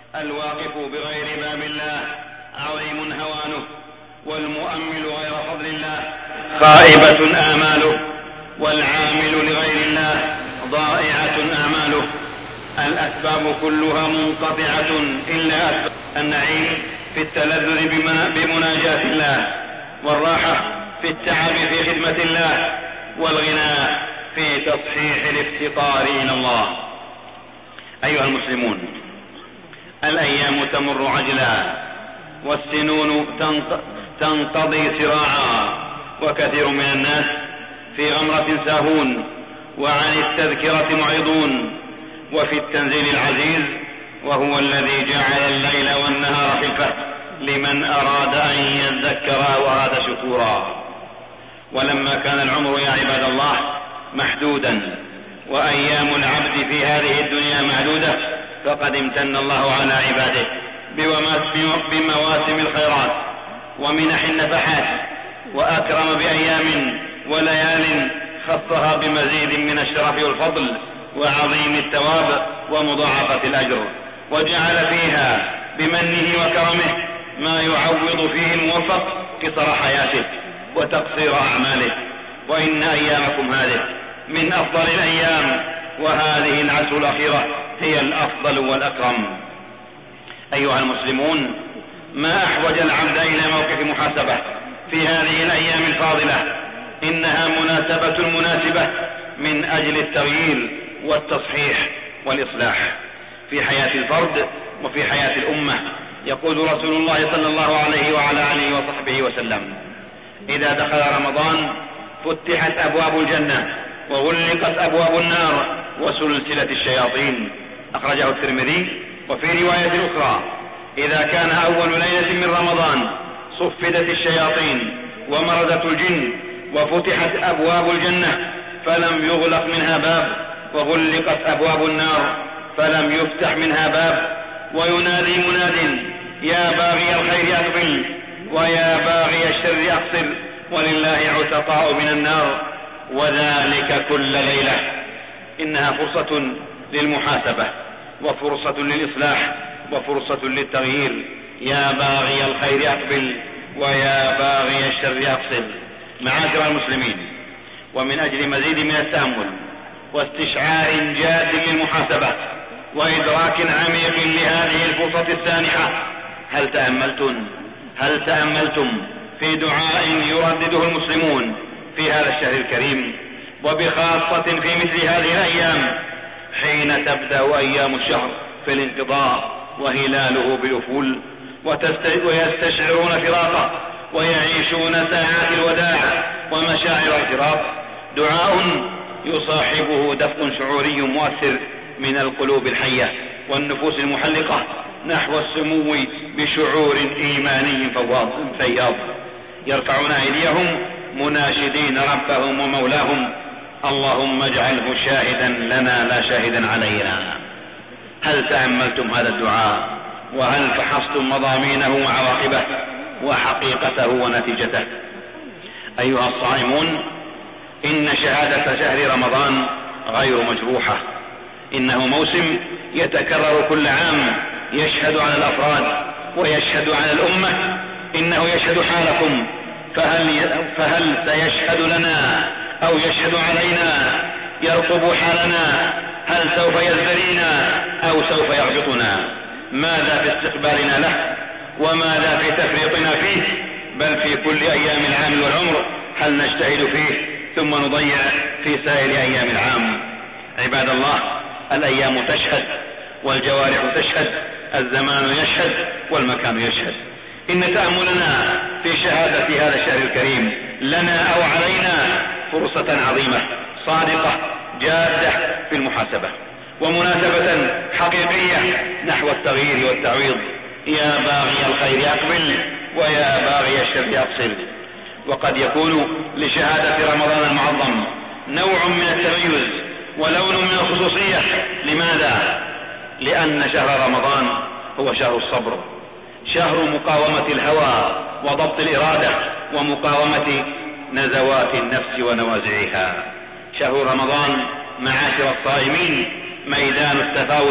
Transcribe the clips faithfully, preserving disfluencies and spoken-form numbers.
الواقف بغير باب الله عظيم هوانه، والمؤمل غير فضل الله خائبة آماله، والعامل لغير الله ضائعة أعماله. الأسباب كلها منقطعة إلا أسباب النعيم في التلذذ بمناجاة الله، والراحة في التعب في خدمة الله، والغنى في تصحيح الافتقار إلى الله. أيها المسلمون، الأيام تمر عجلا، والسنون تنقضي سراعا، وكثير من الناس في غمرة ساهون، وعن التذكرة معرضون، وفي التنزيل العزيز وهو الذي جعل الليل والنهار خلفة لمن أراد أن يذكر أو أراد شكورا. ولما كان العمر يا عباد الله محدودا، وأيام العبد في هذه الدنيا معدودة، فقد امتن الله على عباده بمواسم الخيرات ومنح النفحات، وأكرم بأيام وليال خصها بمزيد من الشرف والفضل وعظيم الثواب ومضاعفة الأجر، وجعل فيها بمنه وكرمه ما يعوض فيه الموفق قصر حياته وتقصير أعماله. وإن أيامكم هذه من أفضل الأيام، وهذه العشر الأخيرة هي الأفضل والأكرم. أيها المسلمون، ما أحوج العبد إلى موقف محاسبة في هذه الأيام الفاضلة، إنها مناسبة مناسبة من أجل التغيير والتصحيح والإصلاح في حياة الفرد وفي حياة الأمة. يقول رسول الله صلى الله عليه وعلى آله وصحبه وسلم: إذا دخل رمضان فتحت أبواب الجنة وغلقت أبواب النار وسلسلة الشياطين. أخرجه الترمذي. وفي رواية أخرى: إذا كان أول ليلة من رمضان صفدت الشياطين ومردت الجن وفتحت أبواب الجنة فلم يغلق منها باب، وغلقت أبواب النار فلم يفتح منها باب، وينادي مناد: يا باغي الخير أقبل، ويا باغي الشر أقصر، ولله عتقاء من النار، وذلك كل ليلة. إنها فرصة للمحاسبة، وفرصة للإصلاح، وفرصة للتغيير. يا باغي الخير أقبل، ويا باغي الشر أقصر. معاشر المسلمين، ومن أجل مزيد من التأمل واستشعار جاد للمحاسبة وإدراك عميق لهذه الفرصة السانحة، هل تأملتم هل تأملتم في دعاء يردده المسلمون في هذا الشهر الكريم، وبخاصة في مثل هذه الأيام حين تبدأ أيام الشهر في الانقضاء وهلاله بالأفول، ويستشعرون فراقه ويعيشون ساعات الوداع ومشاعر الفراق؟ دعاء يصاحبه دفء شعوري مؤثر من القلوب الحية والنفوس المحلقة نحو السمو بشعور إيماني فياض. يرفعون أيديهم مناشدين ربهم ومولاهم: اللهم اجعله شاهدا لنا لا شاهدا علينا. هل تأملتم هذا الدعاء؟ وهل فحصتم مضامينه وعواقبه وحقيقته ونتيجته؟ أيها الصائمون، إن شهادة شهر رمضان غير مجروحة، إنه موسم يتكرر كل عام، يشهد على الأفراد ويشهد على الأمة. إنه يشهد حالكم، فهل, فهل سيشهد لنا أو يشهد علينا؟ يرقب حالنا، هل سوف يزدرينا أو سوف يغبطنا؟ ماذا في استقبالنا له، وماذا في تفريطنا فيه؟ بل في كل أيام العام والعمر هل نجتهد فيه ثم نضيع في سائر أيام العام؟ عباد الله، الأيام تشهد، والجوارح تشهد، الزمان يشهد، والمكان يشهد. إن تأملنا في شهادة هذا الشهر الكريم لنا أو علينا فرصة عظيمة صادقة جادة في المحاسبة، ومناسبة حقيقية نحو التغيير والتعويض. يا باغي الخير أقبل، ويا باغي الشر أقصر. وقد يكون لشهادة رمضان المعظم نوع من التميز ولون من الخصوصية. لماذا؟ لأن شهر رمضان هو شهر الصبر، شهر مقاومة الهوى وضبط الإرادة ومقاومة نزوات النفس ونوازعها. شهر رمضان معاشر الصائمين ميدان التفاوت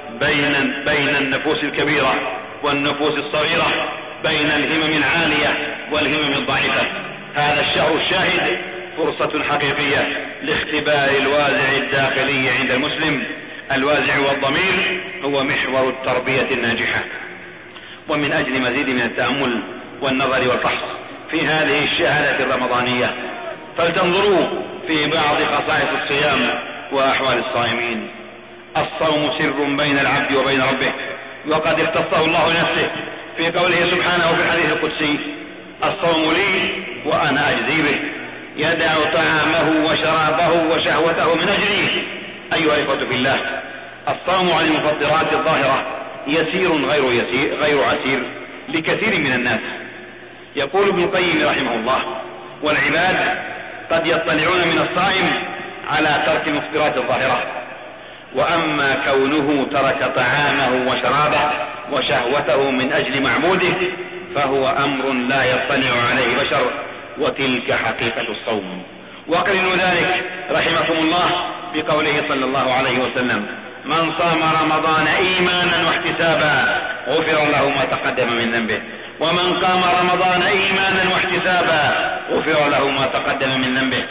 بين, بين النفوس الكبيرة والنفوس الصغيرة، بين الهمم العالية والهمم الضعيفة. هذا الشهر الشاهد فرصة حقيقية لاختبار الوازع الداخلي عند المسلم. الوازع والضمير هو محور التربية الناجحة. ومن أجل مزيد من التأمل والنظر والفحص في هذه الشهادة الرمضانية فلتنظروا في بعض خصائص الصيام وأحوال الصائمين. الصوم سر بين العبد وبين ربه، وقد اختصه الله لنفسه في قوله سبحانه في الحديث القدسي: الصوم لي وأنا أجزي به، يدع طعامه وشرابه وشهوته من أجلي. أيها الإخوة في الله، الصوم عن المفطرات الظاهرة يسير غير, يسير غير عسير لكثير من الناس. يقول ابن القيم رحمه الله: والعباد قد يطلعون من الصائم على ترك المفطرات الظاهرة، وأما كونه ترك طعامه وشرابه وشهوته من أجل معبوده فهو أمر لا يطلع عليه بشر، وتلك حقيقة الصوم. وقرنوا ذلك رحمكم الله بقوله صلى الله عليه وسلم: من صام رمضان إيمانا واحتسابا غفر له ما تقدم من ذنبه، ومن قام رمضان إيمانا واحتسابا غفر له ما تقدم من ذنبه،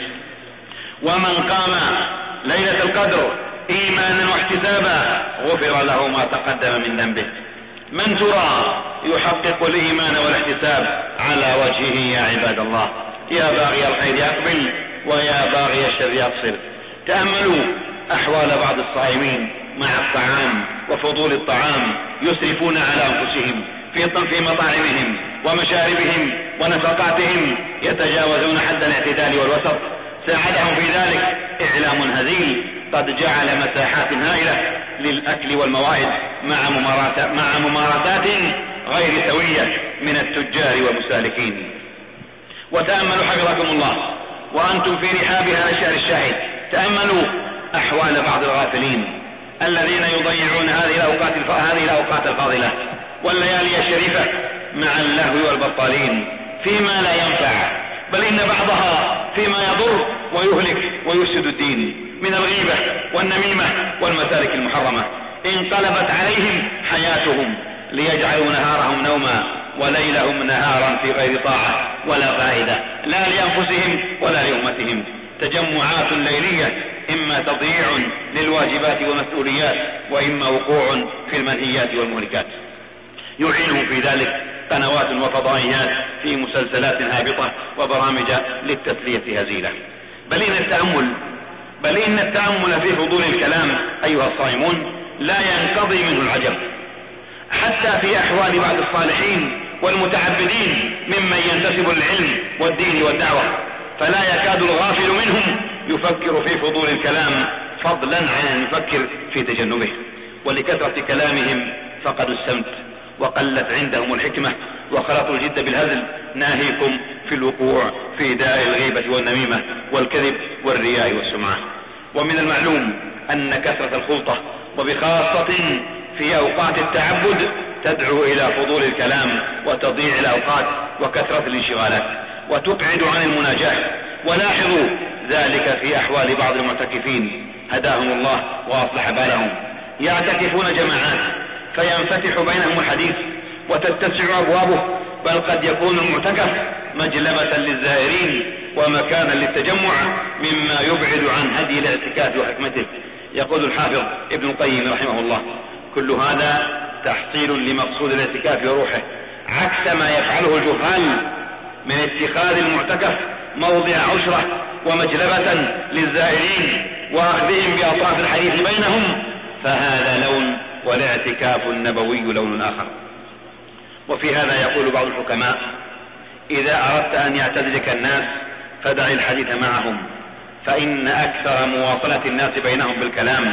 ومن قام ليلة القدر إيمانا واحتسابا غفر له ما تقدم من ذنبه. من ترى يحقق الإيمان والاحتساب على وجهه يا عباد الله؟ يا باغي الخير أقبل ويا باغي الشر أقصر. تأملوا أحوال بعض الصائمين مع الطعام وفضول الطعام، يسرفون على أنفسهم في مطاعمهم ومشاربهم ونفقاتهم، يتجاوزون حد الاعتدال والوسط. ساعدهم في ذلك إعلام هزيل قد جعل مساحات هائلة للأكل والموائد مع ممارسات, مع ممارسات غير سوية من التجار والمسالكين. وتأملوا حفظكم الله وأنتم في رحاب هذا الشهر الشاهد، تأملوا أحوال بعض الغافلين الذين يضيعون هذه الأوقات, هذه الأوقات الفاضلة والليالي الشريفة مع اللهو والبطالين فيما لا ينفع، بل إن بعضها فيما يضر ويهلك ويفسد الدين من الغيبة والنميمة والمسالك المحرمة. انقلبت عليهم حياتهم ليجعلوا نهارهم نوما وليلهم نهارا في غير طاعة ولا فائدة، لا لأنفسهم ولا لأمتهم. تجمعات ليلية إما تضييع للواجبات والمسؤوليات، وإما وقوع في المنهيات والمهلكات. يعينهم في ذلك قنوات وفضائيات في مسلسلات هابطة وبرامج للتسلية هزيلة. بل إن التأمل بل إن التأمل في فضول الكلام أيها الصائمون لا ينقضي منه العجب، حتى في أحوال بعض الصالحين والمتعبدين ممن ينتسب للعلم والدين والدعوة، فلا يكاد الغافل منهم يفكر في فضول الكلام فضلا عن أن يفكر في تجنبه. ولكثرة كلامهم فقدوا السمت وقلت عندهم الحكمة وخلطوا الجد بالهزل، ناهيكم في الوقوع في داء الغيبة والنميمة والكذب والرياء والسمعة. ومن المعلوم أن كثرة الخلطة وبخاصة في أوقات التعبد تدعو إلى فضول الكلام وتضييع الأوقات وكثرة الانشغالات وتبعد عن المناجاة. ولاحظوا ذلك في أحوال بعض المعتكفين هداهم الله وأصلح بالهم، يعتكفون جماعات فينفتح بينهم الحديث وتتسع أبوابه، بل قد يكون المعتكف مجلبة للزائرين ومكانا للتجمع مما يبعد عن هدي الاعتكاف وحكمته. يقول الحافظ ابن القيم رحمه الله: كل هذا تحصيل لمقصود الاعتكاف وروحه، عكس ما يفعله الجهال من اتخاذ المعتكف موضع عشرة ومجلبة للزائرين وأخذهم بأطراف الحديث بينهم، فهذا لون والاعتكاف النبوي لون آخر. وفي هذا يقول بعض الحكماء: إذا أردت أن يعتزلك الناس فدع الحديث معهم، فإن أكثر مواصلة الناس بينهم بالكلام،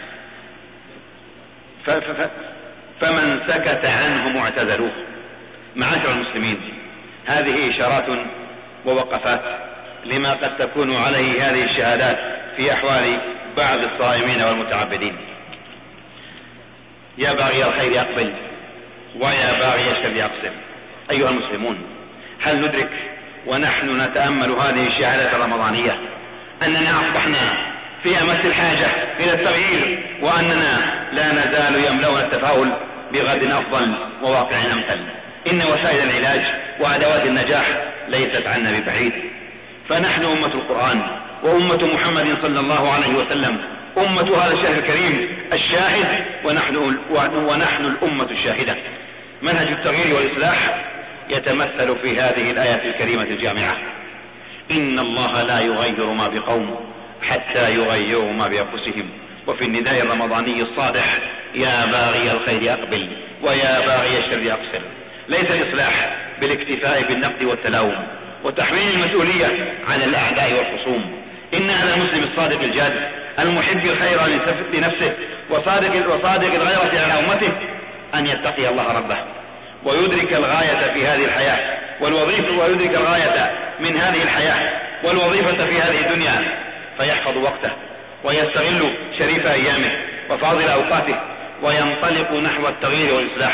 فمن سكت عنهم اعتزلوه. معاشر المسلمين، هذه إشارات ووقفات لما قد تكون عليه هذه الشهادات في أحوال بعض الصائمين والمتعبدين. يا باغي الخير أقبل ويا باغي الشر أقصر. أيها المسلمون، هل ندرك ونحن نتأمل هذه الشهادة الرمضانية أننا أصبحنا في أمس الحاجة إلى التغيير، وأننا لا نزال يملؤون التفاؤل بغد أفضل وواقع أمثل. إن وسائل العلاج وأدوات النجاح ليست عنا ببعيد، فنحن أمة القرآن وأمة محمد صلى الله عليه وسلم، أمة هذا الشهر الكريم الشاهد، ونحن, ونحن الأمة الشاهدة. منهج التغيير والإصلاح يتمثل في هذه الآية الكريمة الجامعة: إن الله لا يغير ما بقوم حتى يغيروا ما بأنفسهم. وفي النداء الرمضاني الصادح: يا باغي الخير أقبل ويا باغي الشر أقصر. ليس الإصلاح بالاكتفاء بالنقد والتلاوم وتحميل المسؤولية عن الأعداء والخصوم. إن هذا المسلم الصادق الجاد المحب الخير لنفسه وصادق, وصادق الغيرة على أمته أن يتقي الله ربه ويدرك الغاية في هذه الحياة والوظيفة، ويدرك الغاية من هذه الحياة والوظيفة في هذه الدنيا، فيحفظ وقته ويستغل شريف أيامه وفاضل أوقاته وينطلق نحو التغيير والإصلاح،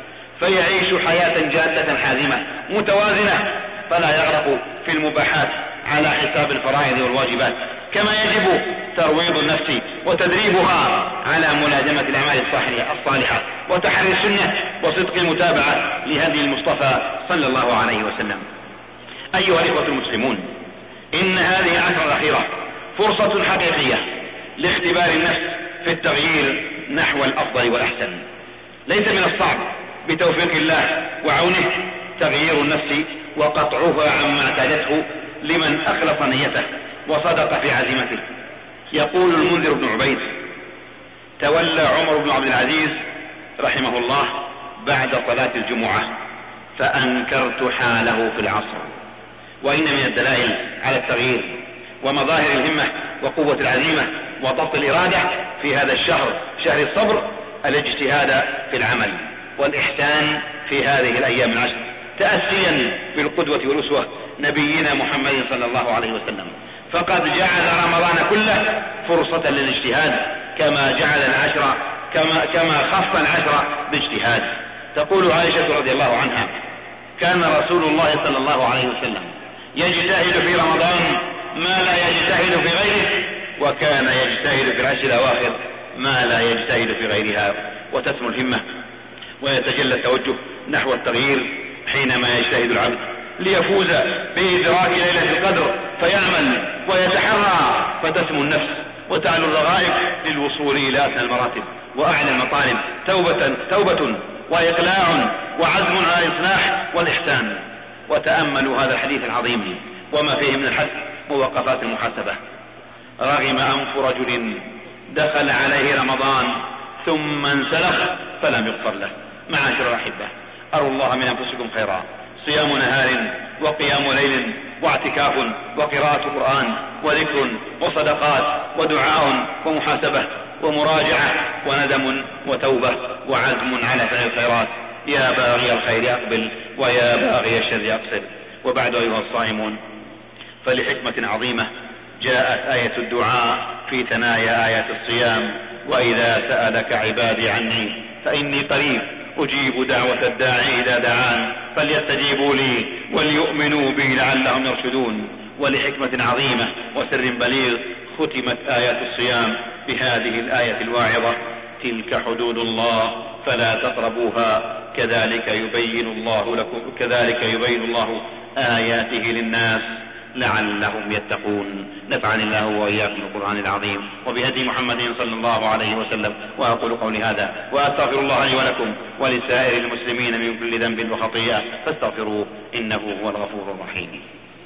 فيعيش حياة جادة حازمة متوازنة، فلا يغرق في المباحات على حساب الفرائض والواجبات، كما يجب ترويض النفس وتدريبها على ملازمة الأعمال الصالحة وتحري السنة وصدق المتابعة لهدي المصطفى صلى الله عليه وسلم. أيها الإخوة المسلمون، إن هذه العشرة الأخيرة فرصة حقيقية لاختبار النفس في التغيير نحو الأفضل والأحسن. ليس من الصعب بتوفيق الله وعونه تغيير النفس وقطعها عما اعتادته لمن أخلص نيته وصدق في عزيمته. يقول المنذر بن عبيد: تولى عمر بن عبد العزيز رحمه الله بعد صلاة الجمعة فأنكرت حاله في العصر. وإن من الدلائل على التغيير ومظاهر الهمة وقوة العزيمة وضبط الإرادة في هذا الشهر، شهر الصبر، الاجتهاد في العمل والإحسان في هذه الأيام العشر، تأسيا بالقدوة والأسوة نبينا محمد صلى الله عليه وسلم، فقد جعل رمضان كله فرصة للاجتهاد كما جعل العشر كما, كما خص العشر باجتهاد. تقول عائشة رضي الله عنها: كان رسول الله صلى الله عليه وسلم يجتهد في رمضان ما لا يجتهد في غيره، وكان يجتهد في العشر الأواخر ما لا يجتهد في غيرها. وتسمو الهمة ويتجلى التوجه نحو التغيير حينما يجتهد العبد ليفوز بإدراك ليلة القدر فيعمل ويتحرى، فتسمو النفس وتعلو الرغائب للوصول إلى أدنى المراتب وأعلى المطالب، توبة, توبة وإقلاع وعزم على الإصلاح والإحسان. وتأملوا هذا الحديث العظيم وما فيه من الحث ووقفات المحاسبة. رغم أنف رجل دخل عليه رمضان ثم انسلخ فلم يغفر له. معاشر الأحبة، أروا الله من أنفسكم خيرا: صيام نهار وقيام ليل واعتكاف وقراءة قرآن وذكر وصدقات ودعاء ومحاسبة ومراجعة وندم وتوبة وعزم على فعل الخيرات. يا باغي الخير أقبل ويا باغي الشر أقصر. وبعد أيها الصائمون، فلحكمة عظيمة جاءت آية الدعاء في ثنايا آيات الصيام: وإذا سألك عبادي عني فإني قريب أجيب دعوة الداعي إذا دعان فليستجيبوا لي وليؤمنوا بي لعلهم يرشدون. ولحكمة عظيمة وسر بليغ ختمت آيات الصيام بهذه الآية الواعظة: تلك حدود الله فلا تقربوها كذلك يبين الله لكم كذلك يبين الله آياته للناس لعلهم يتقون. نفعني الله وإياكم بالقرآن العظيم وبهدي محمد صلى الله عليه وسلم. وأقول قولي هذا وأستغفر الله لي ولكم ولسائر المسلمين من كل ذنب وخطيئة فاستغفروه إنه هو الغفور الرحيم.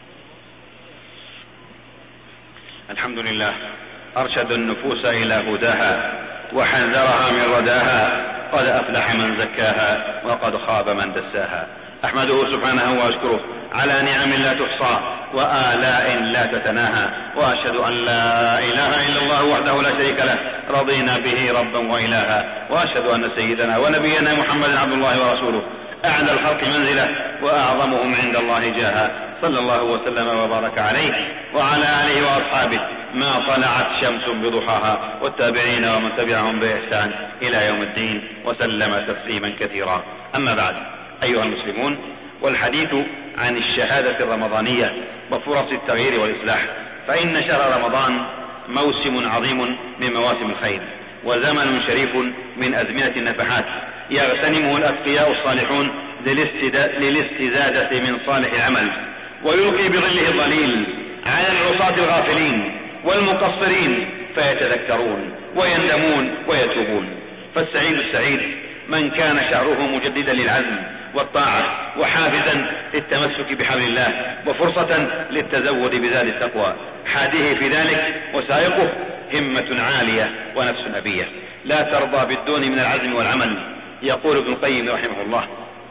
الحمد لله، أرشد النفوس إلى هداها وحذرها من رداها، قد أفلح من زكاها وقد خاب من دساها. أحمده سبحانه وأشكره على نعم لا تحصى وآلاء لا تتناهى، وأشهد أن لا إله إلا الله وحده لا شريك له رضينا به ربا وإلها، وأشهد أن سيدنا ونبينا محمد عبد الله ورسوله أعلى الخلق منزله وأعظمهم عند الله جاها، صلى الله وسلم وبارك عليه وعلى آله وأصحابه ما طلعت شمس بضحاها، والتابعين ومن تبعهم بإحسان إلى يوم الدين، وسلم تسليما كثيرا. أما بعد، أيها المسلمون، والحديث عن الشهادة الرمضانية وفرص التغيير والإصلاح، فإن شهر رمضان موسم عظيم من مواسم الخير، وزمن شريف من أزمنة النفحات يغتنمه الأتقياء الصالحون للاستزادة من صالح العمل، ويلقي بظله الظليل على العصاة الغافلين والمقصرين فيتذكرون ويندمون ويتوبون. فالسعيد السعيد من كان شعره مجددا للعزم والطاعة وحافزا للتمسك بحبل الله وفرصة للتزود بزاد التقوى، حاده في ذلك وسائقه همة عالية ونفس أبية لا ترضى بالدون من العزم والعمل. يقول ابن القيم رحمه الله: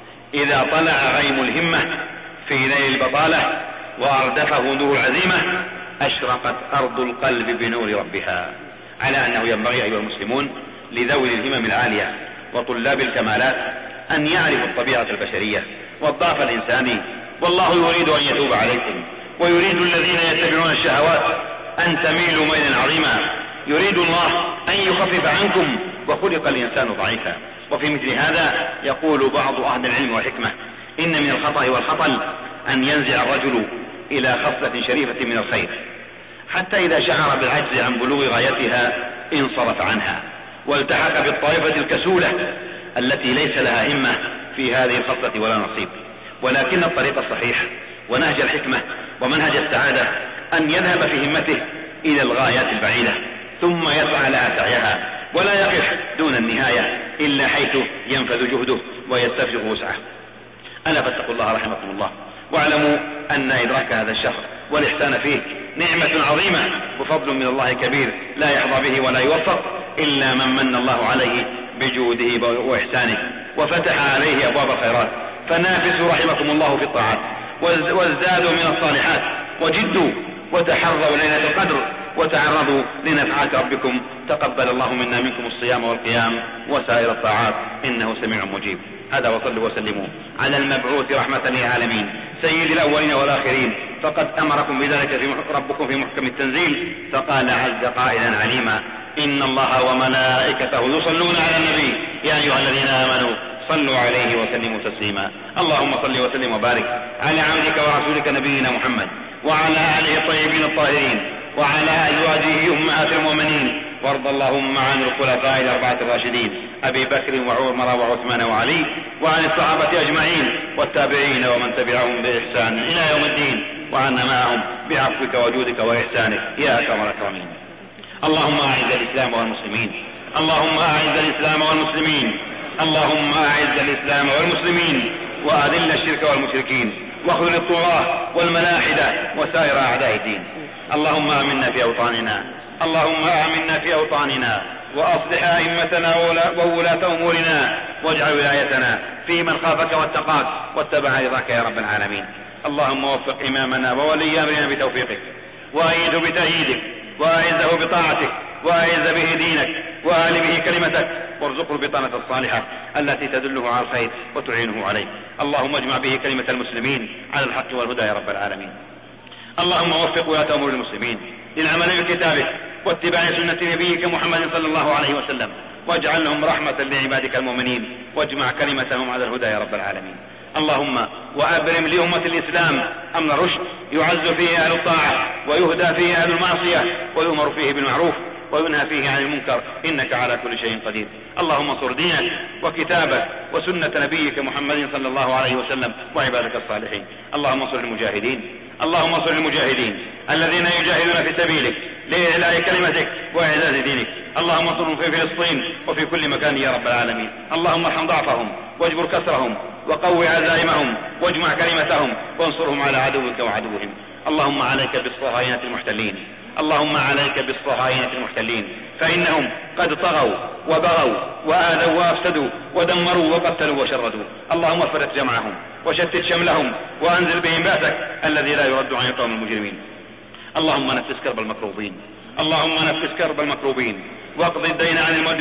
إذا طلع غيم الهمة في ليل البطالة وأردفه نور العزيمة أشرقت أرض القلب بنور ربها. على أنه ينبغي أيها المسلمون لذوي الهمم العالية وطلاب الكمالات أن يعرفوا الطبيعة البشرية والضعف الإنساني، والله يريد أن يتوب عليكم، ويريد الذين يتبعون الشهوات أن تميلوا ميلا عظيما. يريد الله أن يخفف عنكم، وخلق الإنسان ضعيفا. وفي مثل هذا يقول بعض أهل العلم والحكمة: إن من الخطأ والخطل أن ينزع الرجل إلى خصلة شريفة من الخير حتى إذا شعر بالعجز عن بلوغ غايتها انصرف عنها والتحق بالطائفة الكسولة التي ليس لها همة في هذه الخصلة ولا نصيب. ولكن الطريق الصحيح ونهج الحكمة ومنهج السعادة أن يذهب في همته إلى الغايات البعيدة ثم يسعى لها سعيها، ولا يقف دون النهاية إلا حيث ينفذ جهده ويستفرغ وسعه. ألا فاتقوا الله رحمكم الله، واعلموا أن إدراك هذا الشهر والإحسان فيه نعمة عظيمة وفضل من الله كبير لا يحظى به ولا يوفق إلا من من الله عليه بجوده وإحسانه وفتح عليه أبواب الخيرات. فنافسوا رحمكم الله في الطاعات وازدادوا من الصالحات، وجدوا وتحروا ليلة القدر وتعرضوا لنفحات ربكم. تقبل الله منا منكم الصيام والقيام وسائر الطاعات إنه سميع مجيب. هذا وصلوا وسلموا على المبعوث رحمة للعالمين سيد الأولين والآخرين، فقد أمركم بذلك في ربكم في محكم التنزيل، فقال عز قائلا عليما: إن الله وملائكته يصلون على النبي يا أيها الذين آمنوا صلوا عليه وسلموا تسليما. اللهم صل وسلم وبارك على عبدك ورسولك نبينا محمد وعلى آله الطيبين الطاهرين وعلى أزواجه أمهات المؤمنين، وارض اللهم عن الخلفاء الأربعة الراشدين أبي بكر وعمر وعثمان وعلي، وعن الصحابة أجمعين والتابعين ومن تبعهم بإحسان إلى يوم الدين، وعنا معهم بعفوك وجودك وإحسانك يا أكرم الأكرمين. اللهم أعز الإسلام والمسلمين، اللهم أعز الإسلام والمسلمين، اللهم أعز الإسلام والمسلمين، وأذل الشرك والمشركين، واخذل الطغاة والملاحدة وسائر أعداء الدين. اللهم آمنا في أوطاننا، اللهم آمنا في أوطاننا، وأصلح أئمتنا وولاة أمورنا، واجعل ولايتنا في من خافك واتقاك واتبع رضاك يا رب العالمين. اللهم وفق إمامنا وولي أمرنا بتوفيقك، وأيده بتأييدك، وأعزه بطاعتك، وأعز به دينك، وآل به كلمتك، وارزقه البطانة الصالحة التي تدله على الخير وتعينه عليه. اللهم اجمع به كلمة المسلمين على الحق والهدى يا رب العالمين. اللهم وفق ولاة أمور المسلمين للعمل بكتابك واتباع سنة نبيك محمد صلى الله عليه وسلم، واجعلهم رحمة لعبادك المؤمنين، واجمع كلمتهم على الهدى يا رب العالمين. اللهم وأبرم لأمة الإسلام أمن رشد يعز فيه أهل الطاعة ويهدى فيه أهل المعصية ويؤمر فيه بالمعروف وينهى فيه عن المنكر، إنك على كل شيء قدير. اللهم انصر دينك وكتابك وسنة نبيك محمد صلى الله عليه وسلم وعبادك الصالحين. اللهم انصر المجاهدين، اللهم انصر المجاهدين الذين يجاهدون في سبيلك لإعلاء كلمتك وإعزاز دينك. اللهم انصرهم في فلسطين وفي كل مكان يا رب العالمين. اللهم ارحم ضعفهم واجبر كسرهم وقوي عزائمهم واجمع كلمتهم وانصرهم على عدوك وعدوهم. اللهم عليك بالصهاينة المحتلين، اللهم عليك بالصهاينة المحتلين، فإنهم قد طغوا وبغوا وآذوا وأفسدوا ودمروا وقتلوا وشردوا. اللهم فرق جمعهم وشتت شملهم وأنزل بهم بأسك الذي لا يرد عن القوم المجرمين. اللهم نفس كرب المكروبين، اللهم نفس كرب المكروبين، واقض الدين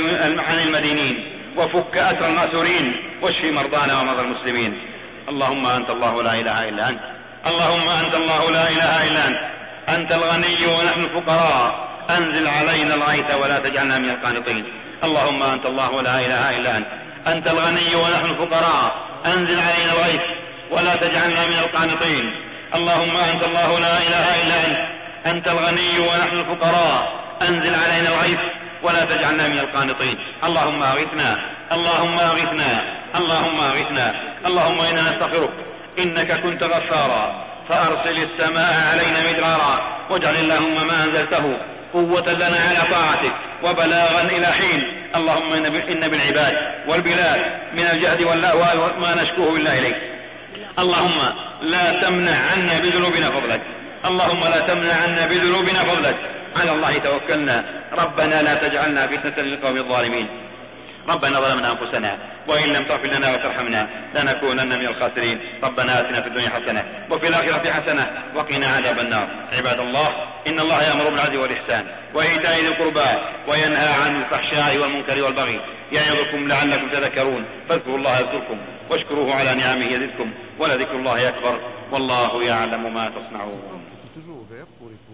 عن المدينين، وفك أسر المأسورين، واشف مرضانا ومرضى المسلمين. اللهم أنت الله لا إله إلا أنت، اللهم أنت الله لا إله إلا أنت، أنت الغني ونحن الفقراء، أنزل علينا الغيث ولا تجعلنا من القانطين. اللهم أنت الله لا إله إلا أنت، أنت الغني ونحن الفقراء، أنزل علينا الغيث ولا تجعلنا من القانطين. اللهم أنت الله لا إله إلا أنت، أنت الغني ونحن الفقراء، أنزل علينا الغيث ولا تجعلنا من القانطين. اللهم أغثنا اللهم أغثنا اللهم أغثنا. اللهم إنا نستغفرك إنك كنت غفارا فأرسل السماء علينا مدرارا واجعل اللهم ما أنزلته قوة لنا على طاعتك وبلاغا إلى حين. اللهم إن بالعباد والبلاد من الجهد واللأواء ما نشكوه بالله إليك. اللهم لا تمنع عنا بذنوبنا فضلك اللهم لا تمنع عنا بذنوبنا فضلك. على الله توكلنا. ربنا لا تجعلنا فتنة للقوم الظالمين. ربنا ظلمنا أنفسنا وإن لم تغفر لنا وترحمنا لنكونن من الخاسرين. ربنا آتنا في الدنيا حسنة وفي الآخرة حسنة وقنا عذاب النار. عباد الله إن الله يأمر بالعدل والإحسان وإيتاء ذي القربى وينهى عن الفحشاء والمنكر والبغي يعظكم لعلكم تذكرون. فاذكروا الله يذكركم واشكروه على نعمه يزدكم ولذكر الله أكبر والله يعلم ما تصنعون.